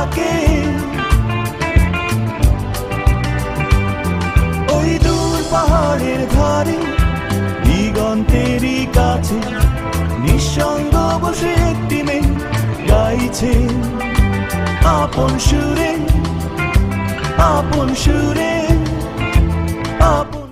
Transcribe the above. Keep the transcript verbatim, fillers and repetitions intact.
থাকে। ওই দূর পাহাড়ের ধারে দিগন্তেরই কাছে নিঃসঙ্গ বসে একটি মেয়ে গাইছে আপন সুরে আপন সুরে আপন